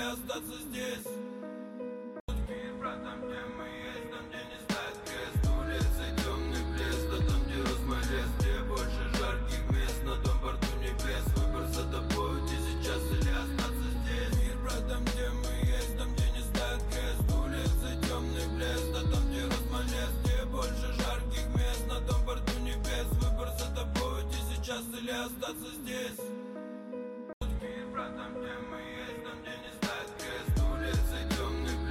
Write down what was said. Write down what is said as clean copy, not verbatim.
остаться здесь? Мир, брат, там где мы есть, там где не знает крест. Улицы, темный пляс, да там где Росмолес. Где больше жарких мест, на том борту небес. Выбор за тобой, ты сейчас или остаться здесь. Мир, брат, там где мы есть, там где не знает крест. Улицы, темный пляс, да там где Росмолес. Где больше жарких мест, на том борту небес. Выбор за тобой, ты сейчас или остаться здесь.